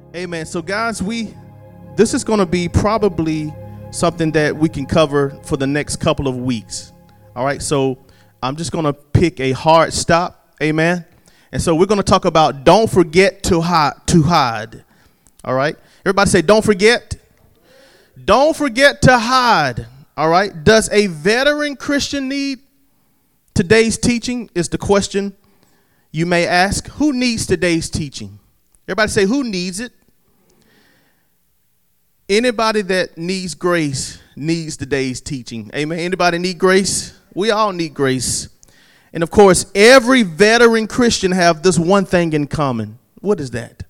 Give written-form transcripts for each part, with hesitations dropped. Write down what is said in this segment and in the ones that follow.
Amen. So guys, this is going to be probably something that we can cover for the next couple of weeks. All right. So I'm just going to pick a hard stop. Amen. And so we're going to talk about don't forget to hide. All right. Everybody say don't forget. Don't forget to hide. All right. Does a veteran Christian need today's teaching is the question you may ask. Who needs today's teaching? Everybody say who needs it? Anybody that needs grace needs today's teaching. Amen. Anybody need grace? We all need grace. And of course, every veteran Christian have this one thing in common. What is that?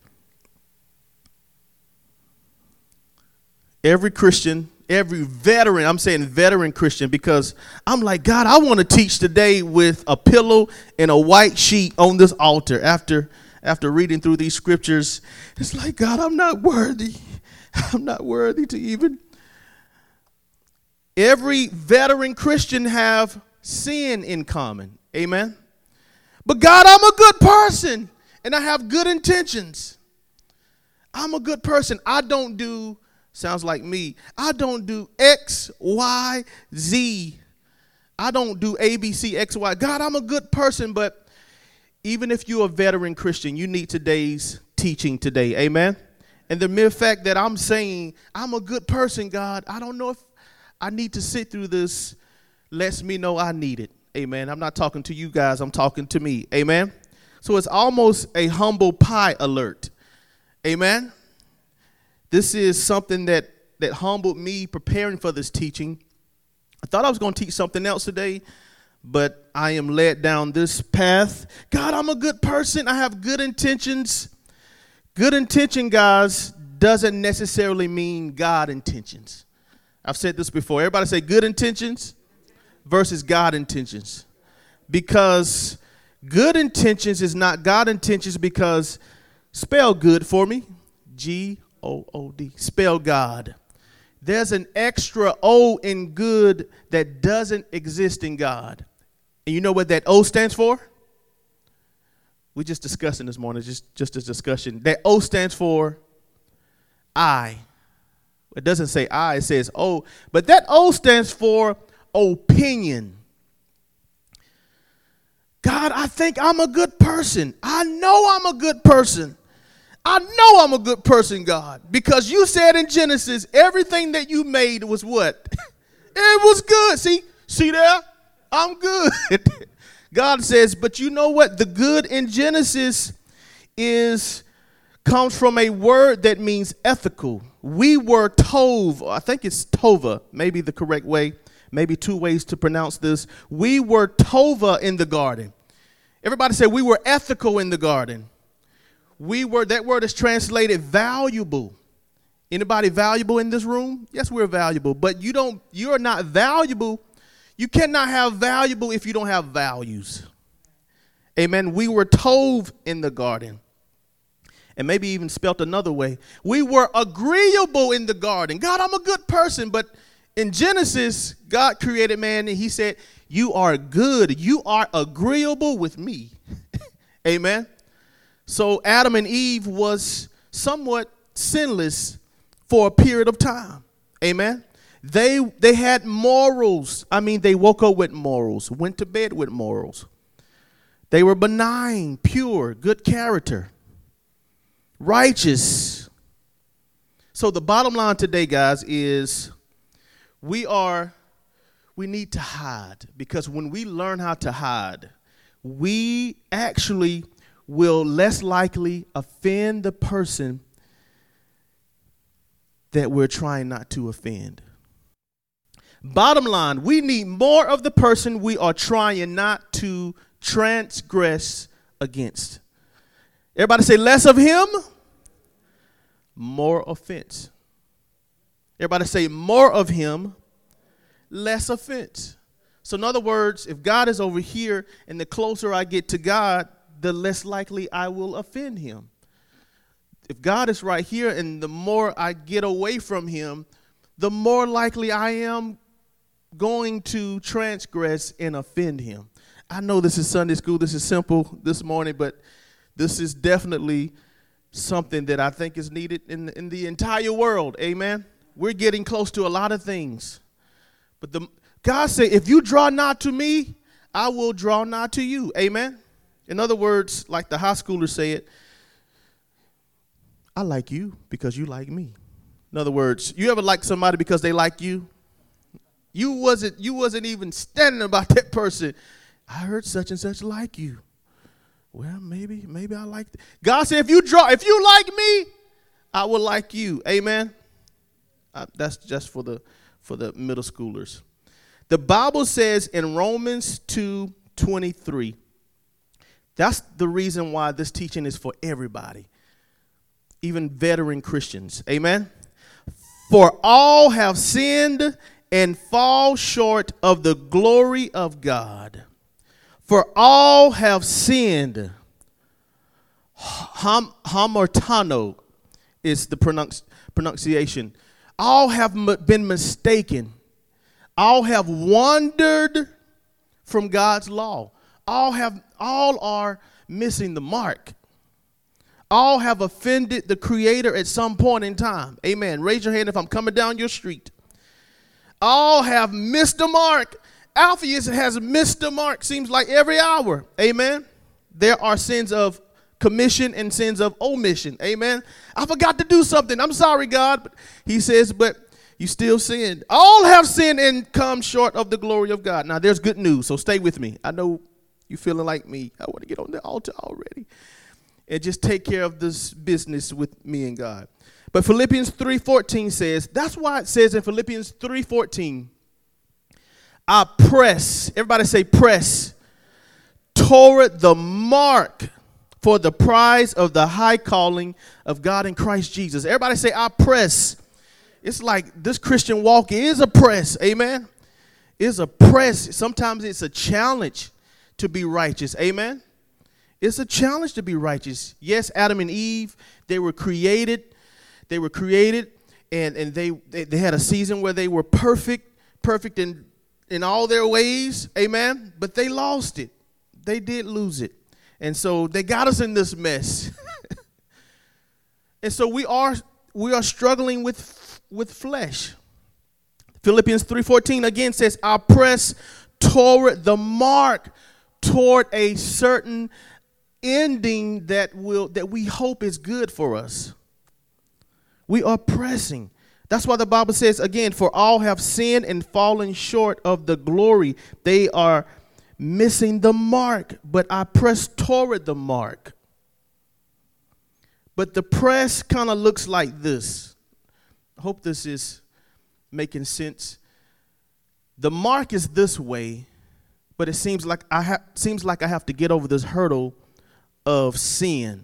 Every Christian, every veteran, I'm saying veteran Christian because I'm like, God, I want to teach today with a pillow and a white sheet on this altar. After reading through these scriptures, it's like, God, I'm not worthy. I'm not worthy to even. Every veteran Christian have sin in common. Amen. But God, I'm a good person and I have good intentions. I'm a good person. I don't do, sounds like me, I don't do X, Y, Z. I don't do A, B, C, X, Y. God, I'm a good person, but even if you're a veteran Christian, you need today's teaching today. Amen. And the mere fact that I'm saying I'm a good person, God, I don't know if I need to sit through this lets me know I need it. Amen. I'm not talking to you guys. I'm talking to me. Amen. So it's almost a humble pie alert. Amen. This is something that humbled me preparing for this teaching. I thought I was going to teach something else today, but I am led down this path. God, I'm a good person. I have good intentions. Good intention, guys, doesn't necessarily mean God intentions. I've said this before. Everybody say good intentions versus God intentions. Because good intentions is not God intentions because spell good for me. G-O-O-D. Spell God. There's an extra O in good that doesn't exist in God. And you know what that O stands for? We're just discussing this morning, just a discussion. That O stands for I. It doesn't say I, it says O. But that O stands for opinion. God, I think I'm a good person. I know I'm a good person. I know I'm a good person, God. Because you said in Genesis, everything that you made was what? It was good. See there? I'm good. God says, but you know what? The good in Genesis comes from a word that means ethical. We were tov, I think it's tova, maybe the correct way, maybe two ways to pronounce this. We were tova in the garden. Everybody say we were ethical in the garden. That word is translated valuable. Anybody valuable in this room? Yes, we're valuable, but you're not valuable. You cannot have valuable if you don't have values. Amen. We were tov in the garden. And maybe even spelt another way. We were agreeable in the garden. God, I'm a good person. But in Genesis, God created man and he said, you are good. You are agreeable with me. Amen. So Adam and Eve was somewhat sinless for a period of time. Amen. They had morals. I mean, they woke up with morals, went to bed with morals. They were benign, pure, good character, righteous. So the bottom line today, guys, is we need to hide, because when we learn how to hide, we actually will less likely offend the person that we're trying not to offend. Bottom line, we need more of the person we are trying not to transgress against. Everybody say less of him, more offense. Everybody say more of him, less offense. So in other words, if God is over here and the closer I get to God, the less likely I will offend him. If God is right here and the more I get away from him, the more likely I am going to transgress and offend him. I know this is Sunday school. This is simple this morning, but this is definitely something that I think is needed in the entire world. Amen. We're getting close to a lot of things. But God said, if you draw nigh to me, I will draw nigh to you. Amen. In other words, like the high schoolers say it, I like you because you like me. In other words, you ever like somebody because they like you? You wasn't even standing about that person. I heard such and such like you. Well, maybe I like that. God said, if you like me, I will like you. Amen. That's just for the middle schoolers. The Bible says in Romans 2:23, that's the reason why this teaching is for everybody, even veteran Christians. Amen. For all have sinned and fall short of the glory of God. For all have sinned. Hamartano is the pronunciation. All have been mistaken. All have wandered from God's law. All are missing the mark. All have offended the Creator at some point in time. Amen. Raise your hand if I'm coming down your street. All have missed the mark. Alphaeus has missed the mark, seems like every hour. Amen. There are sins of commission and sins of omission. Amen. I forgot to do something. I'm sorry, God. But he says, but you still sinned. All have sinned and come short of the glory of God. Now, there's good news, so stay with me. I know you're feeling like me. I want to get on the altar already and just take care of this business with me and God. But Philippians 3:14 says, that's why it says in Philippians 3:14, I press, everybody say press, toward the mark for the prize of the high calling of God in Christ Jesus. Everybody say, I press. It's like this Christian walk is a press. Amen. It's a press. Sometimes it's a challenge to be righteous. Amen. It's a challenge to be righteous. Yes, Adam and Eve, they were created. They were created, and they had a season where they were perfect in all their ways. Amen. But they lost it. They did lose it. And so they got us in this mess. And so we are struggling with flesh. Philippians 3:14 again says, I press toward the mark, toward a certain ending that we hope is good for us. We are pressing. That's why the Bible says again, for all have sinned and fallen short of the glory. They are missing the mark, but I press toward the mark. But the press kind of looks like this. I hope this is making sense. The mark is this way, but it seems like I have to get over this hurdle of sin.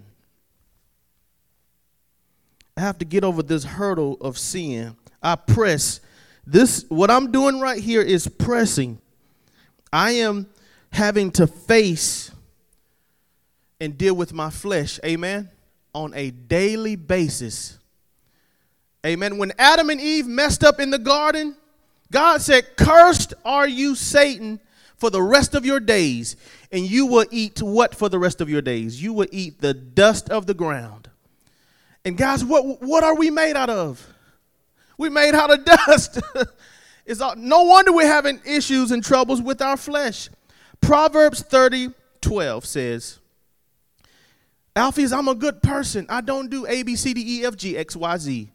I have to get over this hurdle of sin. I press. What I'm doing right here is pressing. I am having to face and deal with my flesh, amen, on a daily basis. Amen. When Adam and Eve messed up in the garden, God said, cursed are you, Satan, for the rest of your days. And you will eat what for the rest of your days? You will eat the dust of the ground. And guys, what are we made out of? We're made out of dust. No wonder we're having issues and troubles with our flesh. Proverbs 30:12 says, Alpheus, I'm a good person. I don't do A, B, C, D, E, F, G, X, Y, Z.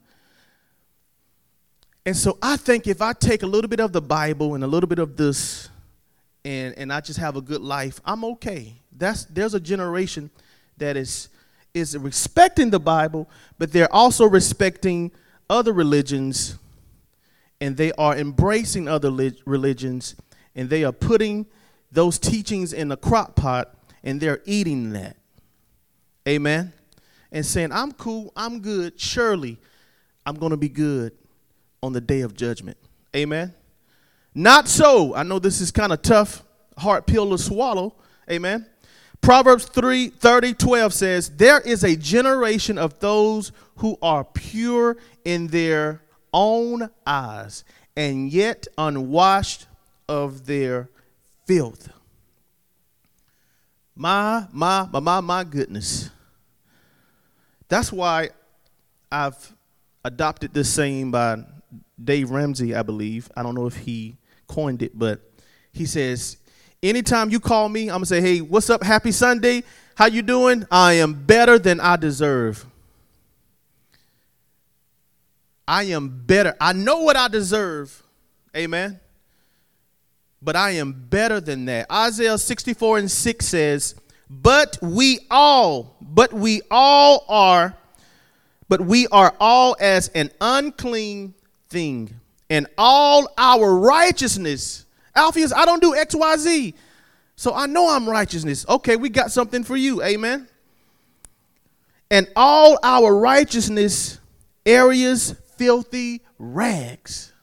And so I think if I take a little bit of the Bible and a little bit of this and I just have a good life, I'm okay. There's a generation that is respecting the Bible, but they're also respecting other religions, and they are embracing other religions, and they are putting those teachings in a crock pot, and they're eating that. Amen. And saying, I'm cool, I'm good. Surely I'm going to be good on the day of judgment. Amen. Not so. I know this is kind of tough, hard pill to swallow. Amen. Proverbs 30:12 says, there is a generation of those who are pure in their own eyes, and yet unwashed of their filth. My goodness. That's why I've adopted this saying by Dave Ramsey, I believe. I don't know if he coined it, but he says, anytime you call me, I'm going to say, hey, what's up? Happy Sunday. How you doing? I am better than I deserve. I am better. I know what I deserve. Amen. But I am better than that. Isaiah 64:6 says, but we are all as an unclean thing, and all our righteousness. Alpheus, I don't do X, Y, Z, so I know I'm righteousness. Okay, we got something for you. Amen. And all our righteousness areas filthy rags.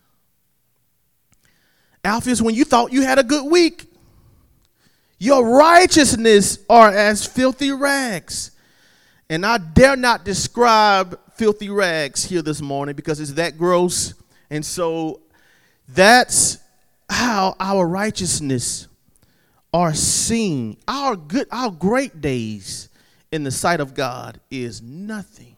Alpheus, when you thought you had a good week, your righteousness are as filthy rags. And I dare not describe filthy rags here this morning because it's that gross. And so that's how our righteousness are seen. Our great days in the sight of God is nothing.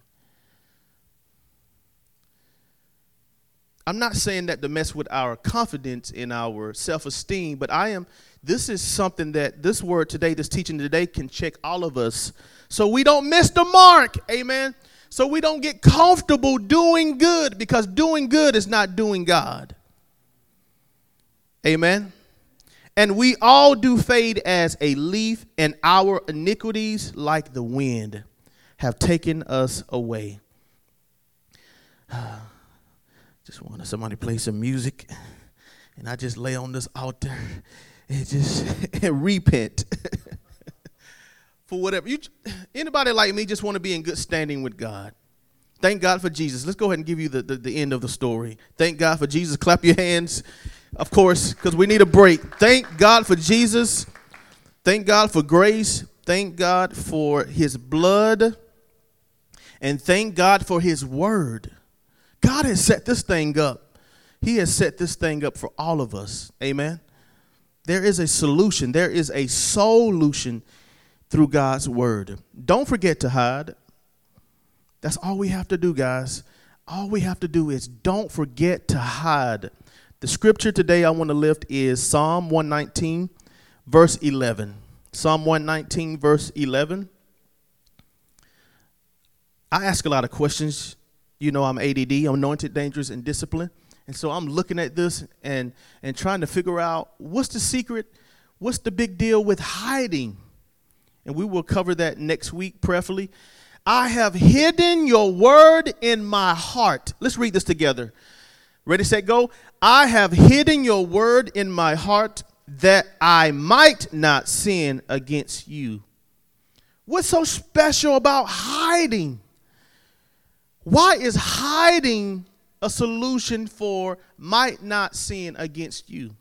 I'm not saying that to mess with our confidence in our self-esteem, but this is something that this word today, this teaching today can check all of us so we don't miss the mark. Amen. So we don't get comfortable doing good, because doing good is not doing God. Amen. And we all do fade as a leaf, and our iniquities, like the wind, have taken us away. Just wanted somebody to play some music, and I just lay on this altar and just repent for whatever. Anybody like me just want to be in good standing with God. Thank God for Jesus. Let's go ahead and give you the end of the story. Thank God for Jesus. Clap your hands, of course, because we need a break. Thank God for Jesus. Thank God for grace. Thank God for his blood. And thank God for his word. God has set this thing up. He has set this thing up for all of us. Amen. There is a solution. There is a solution through God's word. Don't forget to hide. That's all we have to do, guys. All we have to do is don't forget to hide. The scripture today I want to lift is Psalm 119, verse 11. Psalm 119, verse 11. I ask a lot of questions. You know, I'm ADD, I'm anointed, dangerous, and disciplined. And so I'm looking at this and trying to figure out what's the secret, what's the big deal with hiding. And we will cover that next week prayerfully. I have hidden your word in my heart. Let's read this together. Ready, set, go. I have hidden your word in my heart that I might not sin against you. What's so special about hiding? Why is hiding a solution for might not sin against you?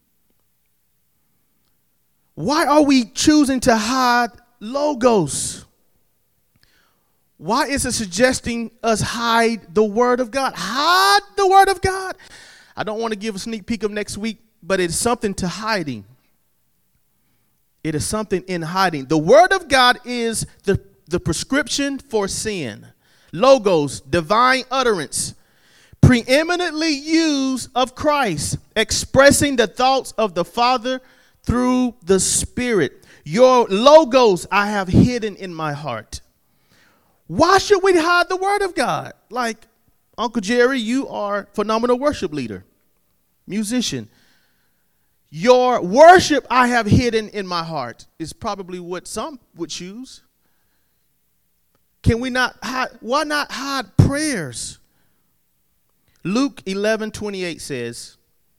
Why are we choosing to hide logos? Why is it suggesting us hide the word of God? Hide the word of God. I don't want to give a sneak peek of next week, but it's something to hiding. It is something in hiding. The word of God is the prescription for sin. Logos, divine utterance, preeminently used of Christ, expressing the thoughts of the Father through the Spirit. Your logos I have hidden in my heart. Why should we hide the word of God? Like, Uncle Jerry, you are a phenomenal worship leader, musician. Your worship I have hidden in my heart is probably what some would choose. Can we not hide? Why not hide prayers? Luke 11:28 says,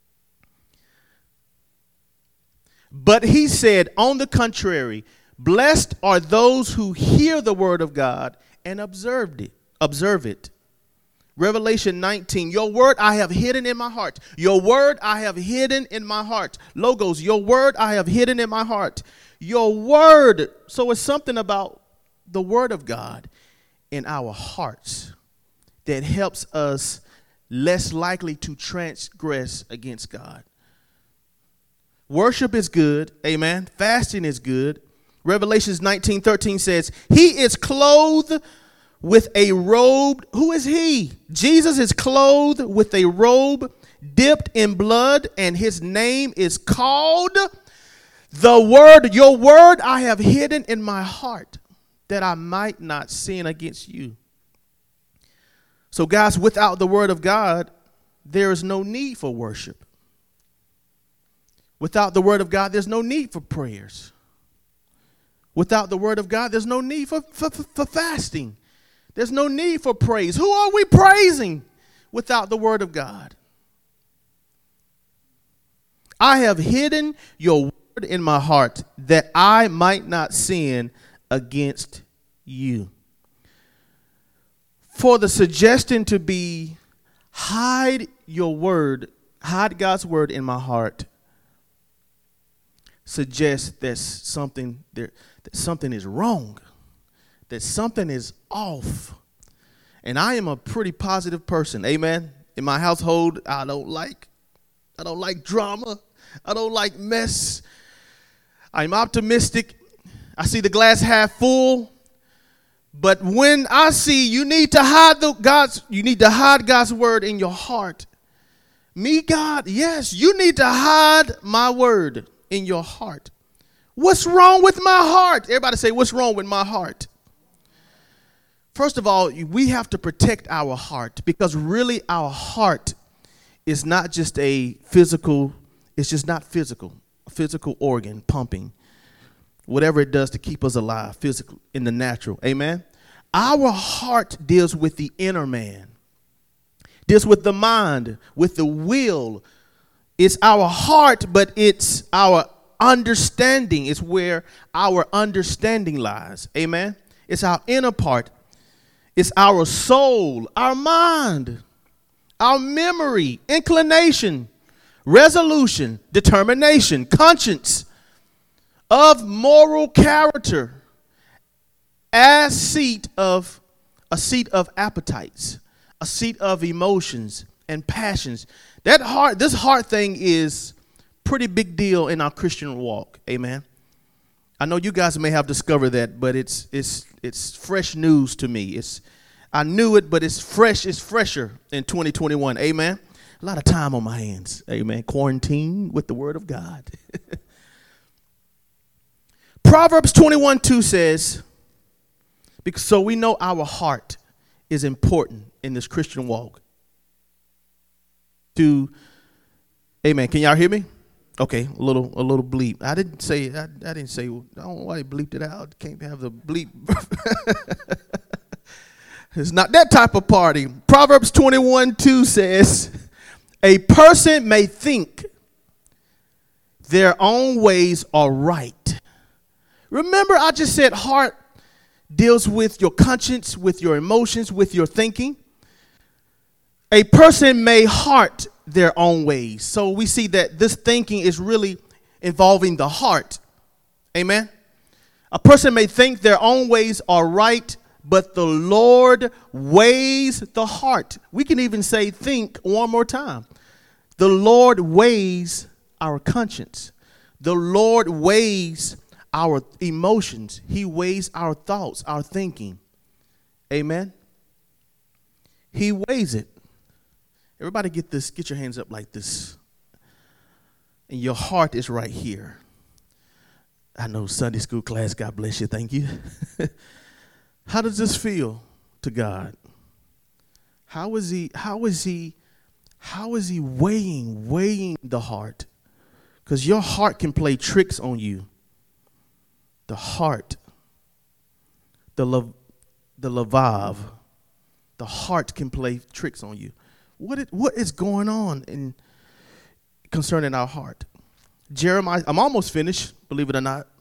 but he said, on the contrary, blessed are those who hear the word of God and observe it. Revelation 19, your word I have hidden in my heart. Your word I have hidden in my heart. Logos, your word I have hidden in my heart. Your word. So it's something about the word of God in our hearts that helps us less likely to transgress against God. Worship is good. Amen. Fasting is good. Revelations 19:13 says, he is clothed with a robe. Who is he? Jesus is clothed with a robe dipped in blood, and his name is called the Word. Your word I have hidden in my heart, that I might not sin against you. So guys, without the word of God, there is no need for worship. Without the word of God, there's no need for prayers. Without the word of God, there's no need for fasting. There's no need for praise. Who are we praising without the word of God? I have hidden your word in my heart, that I might not sin against you. For the suggestion to be hide your word, hide God's word in my heart, suggests that something is wrong, that something is off. And I am a pretty positive person. Amen. In my household, I don't like drama. I don't like mess. I'm optimistic. I see the glass half full. But when I see you need to hide God's word in your heart. Me, God, yes, you need to hide my word in your heart. What's wrong with my heart? Everybody say, what's wrong with my heart? First of all, we have to protect our heart, because really our heart is not just a physical organ pumping. Whatever it does to keep us alive, physical, in the natural. Amen. Our heart deals with the inner man, deals with the mind, with the will. It's our heart, but it's our understanding. It's where our understanding lies. Amen. It's our inner part. It's our soul, our mind, our memory, inclination, resolution, determination, conscience, of moral character, a seat of appetites, a seat of emotions and passions. This heart thing is pretty big deal in our Christian walk. Amen. I know you guys may have discovered that, but it's fresh news to me. I knew it, but it's fresh. It's fresher in 2021. Amen. A lot of time on my hands. Amen. Quarantine with the word of God. Proverbs 21:2 says, because so we know our heart is important in this Christian walk. Amen. Can y'all hear me? Okay, a little bleep. I didn't say. I don't know why he bleeped it out. Can't have the bleep. It's not that type of party. Proverbs 21:2 says, a person may think their own ways are right. Remember, I just said heart deals with your conscience, with your emotions, with your thinking. A person may heart their own ways. So we see that this thinking is really involving the heart. Amen. A person may think their own ways are right, but the Lord weighs the heart. We can even say think one more time. The Lord weighs our conscience. The Lord weighs our emotions. He weighs our thoughts, our thinking. Amen. He weighs it. Everybody get this. Get your hands up like this. And your heart is right here. I know Sunday school class. God bless you. Thank you. How does this feel to God? How is he weighing the heart? Because your heart can play tricks on you. The heart, the lavav, the heart can play tricks on you. What is going on concerning our heart? Jeremiah, I'm almost finished, believe it or not.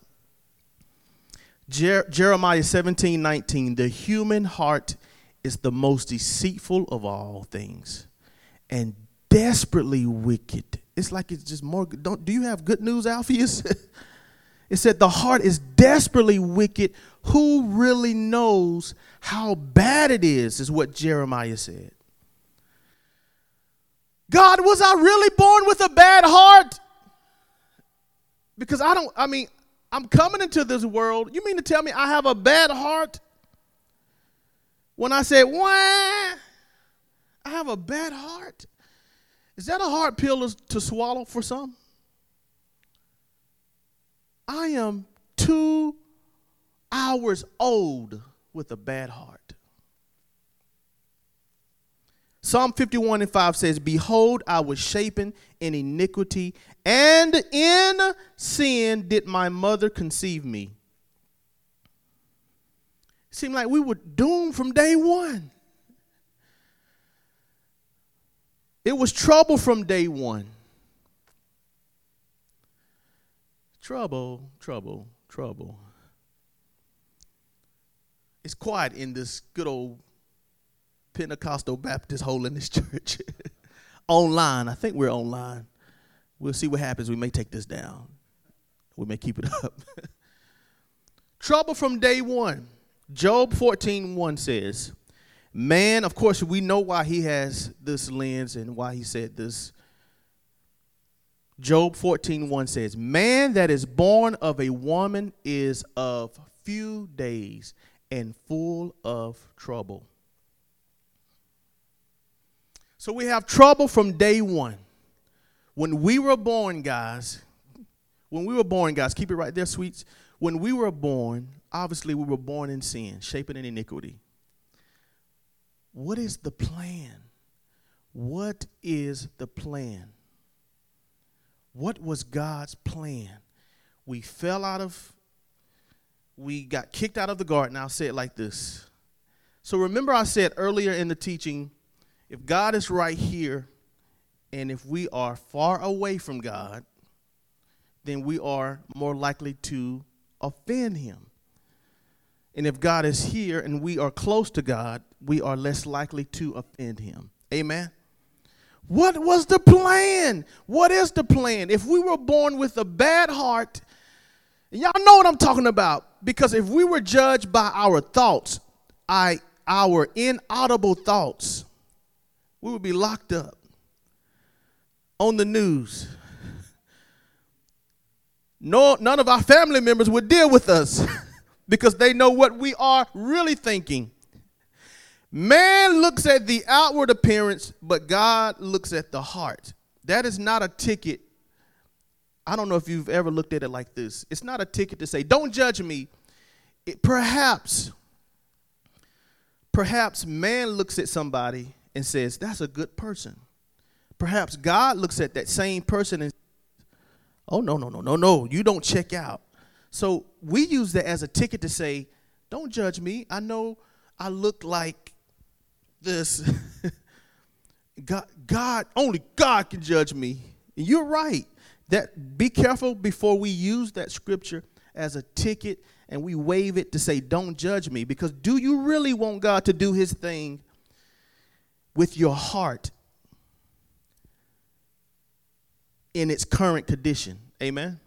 Jeremiah 17:19, the human heart is the most deceitful of all things and desperately wicked. It's like it's just more. Do you have good news, Alpheus? It said the heart is desperately wicked. Who really knows how bad it is what Jeremiah said. God, was I really born with a bad heart? Because I'm coming into this world. You mean to tell me I have a bad heart? When I said, wah, I have a bad heart. Is that a hard pill to swallow for some? I am 2 hours old with a bad heart. Psalm 51:5 says, behold, I was shapen in iniquity, and in sin did my mother conceive me. It seemed like we were doomed from day one. It was trouble from day one. Trouble, trouble, trouble. It's quiet in this good old Pentecostal Baptist Holiness Church. Online. I think we're online. We'll see what happens. We may take this down. We may keep it up. Trouble from day one. Job 14:1 says, man, of course, we know why he has this lens and why he said this. Job 14:1 says, man that is born of a woman is of few days and full of trouble. So we have trouble from day one. When we were born, guys, keep it right there, sweets. When we were born, obviously we were born in sin, shapen in iniquity. What is the plan? What is the plan? What was God's plan? We got kicked out of the garden. I'll say it like this. So remember I said earlier in the teaching, if God is right here, and if we are far away from God, then we are more likely to offend him. And if God is here and we are close to God, we are less likely to offend him. Amen? What was the plan? What is the plan? If we were born with a bad heart, y'all know what I'm talking about. Because if we were judged by our thoughts, our inaudible thoughts, we would be locked up on the news. No, none of our family members would deal with us because they know what we are really thinking. Man looks at the outward appearance, but God looks at the heart. That is not a ticket. I don't know if you've ever looked at it like this. It's not a ticket to say, don't judge me. Perhaps man looks at somebody and says, that's a good person. Perhaps God looks at that same person and says, oh, no, you don't check out. So we use that as a ticket to say, don't judge me. I know I look like this. God, only God can judge me. And you're right. Be careful before we use that scripture as a ticket and we wave it to say, don't judge me. Because do you really want God to do his thing with your heart in its current condition? Amen.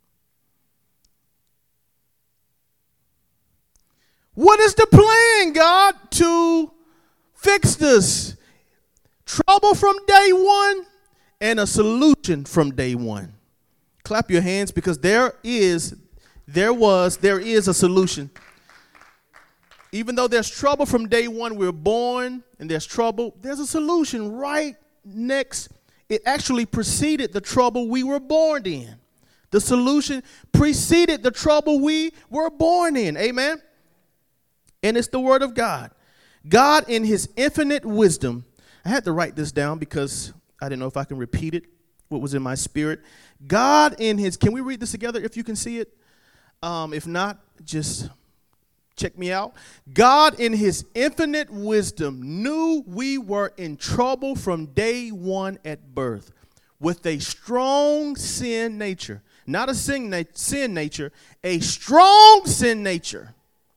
What is the plan, God, to fix this? Trouble from day one and a solution from day one. Clap your hands because there is a solution. Even though there's trouble from day one, we're born and there's trouble, there's a solution right next. It actually preceded the trouble we were born in. The solution preceded the trouble we were born in. Amen. And it's the word of God. God in his infinite wisdom. I had to write this down because I didn't know if I can repeat it, what was in my spirit. God in his, can we read this together if you can see it? If not, just check me out. God in his infinite wisdom knew we were in trouble from day one at birth with a strong sin nature. Not a sin nature, a strong sin nature.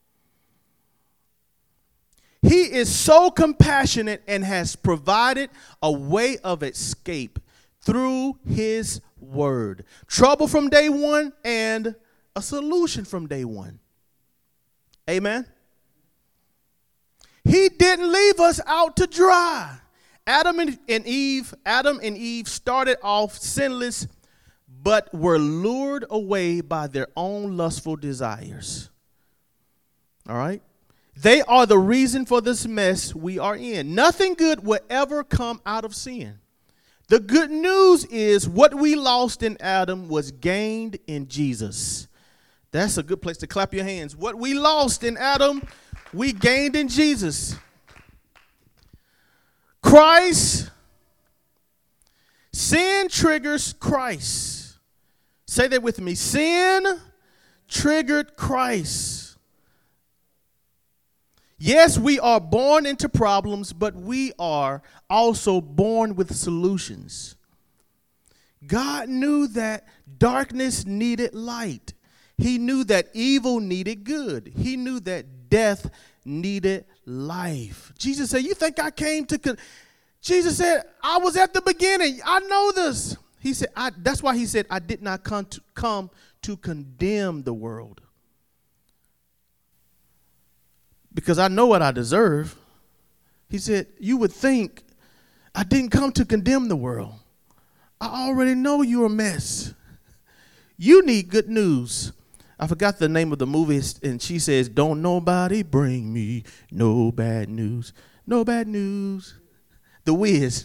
He is so compassionate and has provided a way of escape through his word. Trouble from day one and a solution from day one. Amen. He didn't leave us out to dry. Adam and Eve started off sinless, but were lured away by their own lustful desires. All right? They are the reason for this mess we are in. Nothing good will ever come out of sin. The good news is what we lost in Adam was gained in Jesus. That's a good place to clap your hands. What we lost in Adam, we gained in Jesus. Christ, sin triggers Christ. Say that with me. Sin triggered Christ. Yes, we are born into problems, but we are also born with solutions. God knew that darkness needed light. He knew that evil needed good. He knew that death needed life. Jesus said, you think I came to... Jesus said, I was at the beginning. I know this. He said, that's why he said, I did not come to condemn the world. Because I know what I deserve. He said, you would think I didn't come to condemn the world. I already know you're a mess. You need good news. I forgot the name of the movie, and she says, don't nobody bring me no bad news. No bad news. The Wiz.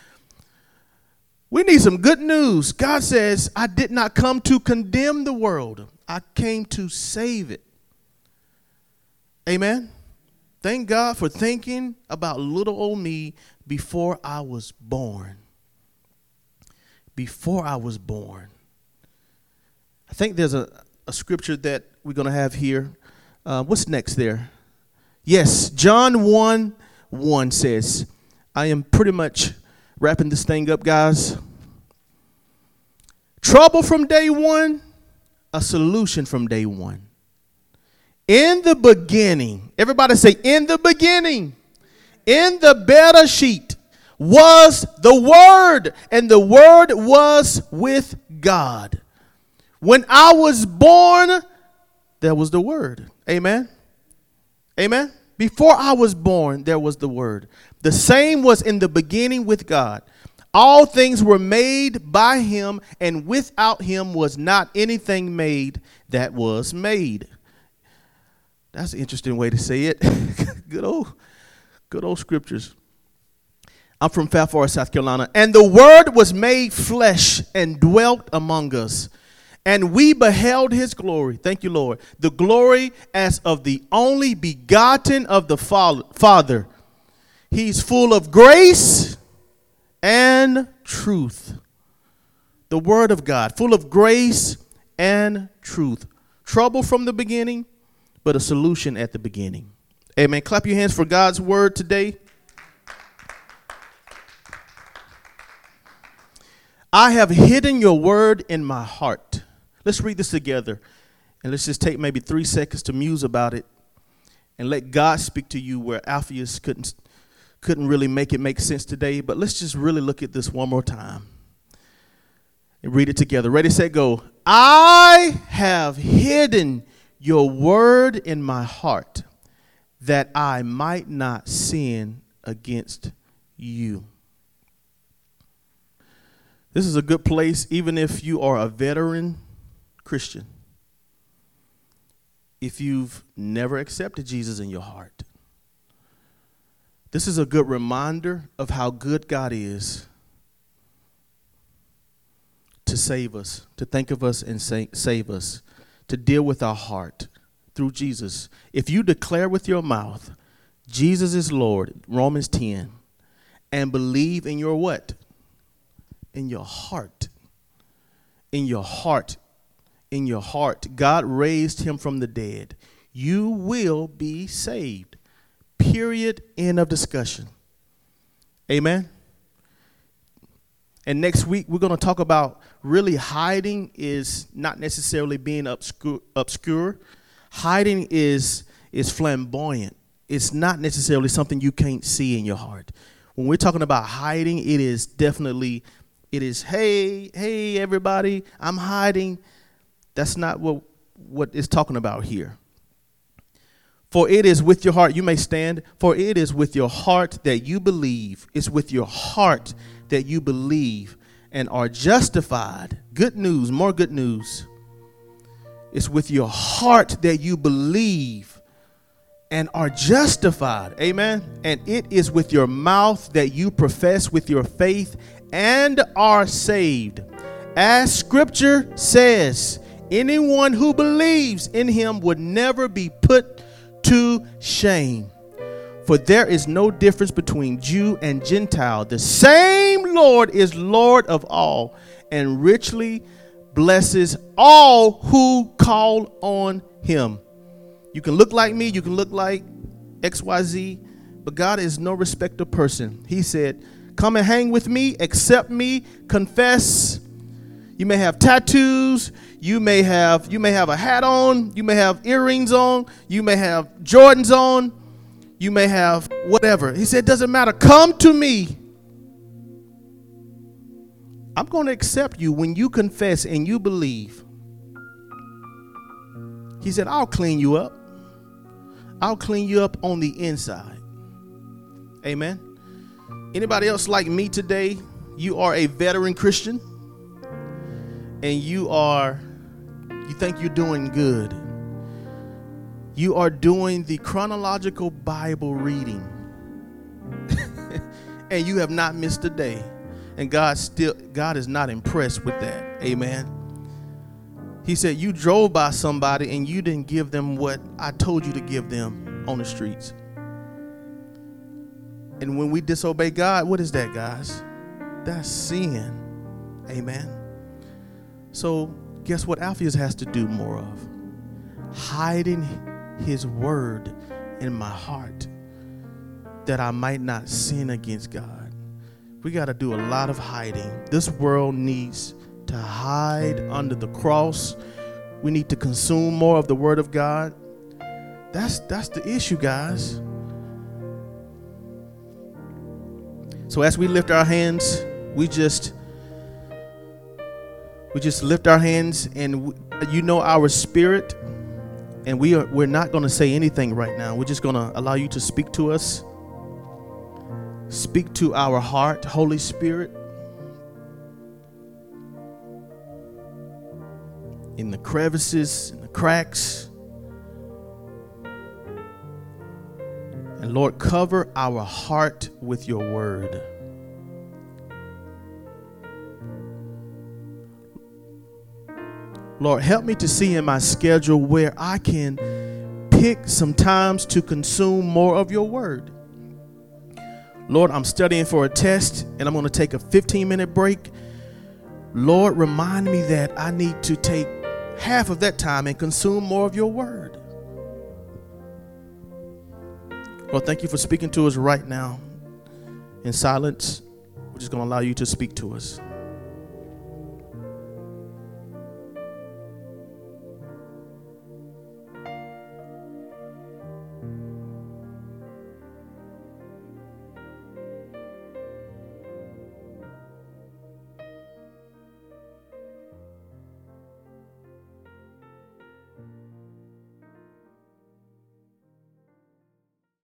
We need some good news. God says, I did not come to condemn the world. I came to save it. Amen. Thank God for thinking about little old me before I was born. Before I was born. I think there's a scripture that we're going to have here. What's next there? Yes, John 1:1 says, I am pretty much wrapping this thing up, guys. Trouble from day one, a solution from day one. In the beginning, everybody say, in the beginning, in the beta sheet was the Word, and the Word was with God. When I was born, there was the Word. Amen. Amen. Before I was born, there was the Word. The same was in the beginning with God. All things were made by him, and without him was not anything made that was made. That's an interesting way to say it. Good old scriptures. I'm from Fair Forest, South Carolina. And the Word was made flesh and dwelt among us. And we beheld his glory. Thank you, Lord. The glory as of the only begotten of the Father. He's full of grace and truth. The Word of God, full of grace and truth. Trouble from the beginning, but a solution at the beginning. Amen. Clap your hands for God's Word today. I have hidden your word in my heart. Let's read this together. And let's just take maybe 3 seconds to muse about it. And let God speak to you where Alpheus couldn't really make sense today. But let's just really look at this one more time. And read it together. Ready, set, go. I have hidden your word in my heart that I might not sin against you. This is a good place, even if you are a veteran Christian. If you've never accepted Jesus in your heart. This is a good reminder of how good God is to save us, to think of us and save us, to deal with our heart through Jesus. If you declare with your mouth, Jesus is Lord, Romans 10, and believe in your what? In your heart. In your heart. In your heart. God raised him from the dead. You will be saved. Period. End of discussion. Amen. And next week, we're going to talk about really hiding is not necessarily being obscure. Hiding is flamboyant. It's not necessarily something you can't see in your heart. When we're talking about hiding, it is definitely, hey, everybody, I'm hiding. That's not what it's talking about here. For it is with your heart, you may stand, for it is with your heart that you believe. It's with your heart that you believe and are justified. Good news, more good news. It's with your heart that you believe and are justified. Amen. And it is with your mouth that you profess with your faith and are saved. As scripture says, anyone who believes in him would never be put to shame. For there is no difference between Jew and Gentile. The same Lord is Lord of all and richly blesses all who call on him. You can look like me, you can look like XYZ, but God is no respecter of person. He said, come and hang with me, accept me, confess. You may have tattoos, you may have a hat on, you may have earrings on, you may have Jordans on, you may have whatever. He said, it doesn't matter. Come to me. I'm going to accept you when you confess and you believe. He said, I'll clean you up. I'll clean you up on the inside. Amen. Anybody else like me today? You are a veteran Christian and you think you're doing good. You are doing the chronological Bible reading and you have not missed a day. And God is not impressed with that. Amen. He said, you drove by somebody and you didn't give them what I told you to give them on the streets. And when we disobey God, what is that, guys? That's sin. Amen. So guess what Alpheus has to do more of? Hiding his word in my heart that I might not sin against God. We got to do a lot of hiding. This world needs to hide under the cross. We need to consume more of the word of God. That's the issue, guys. So as we lift our hands, we just lift our hands, and our spirit, and we're not going to say anything right now. We're just going to allow you to speak to us. Speak to our heart, Holy Spirit. In the crevices, in the cracks. And Lord, cover our heart with your word. Lord, help me to see in my schedule where I can pick some times to consume more of your word. Lord, I'm studying for a test and I'm going to take a 15-minute break. Lord, remind me that I need to take half of that time and consume more of your word. Lord, thank you for speaking to us right now. In silence, we're just going to allow you to speak to us.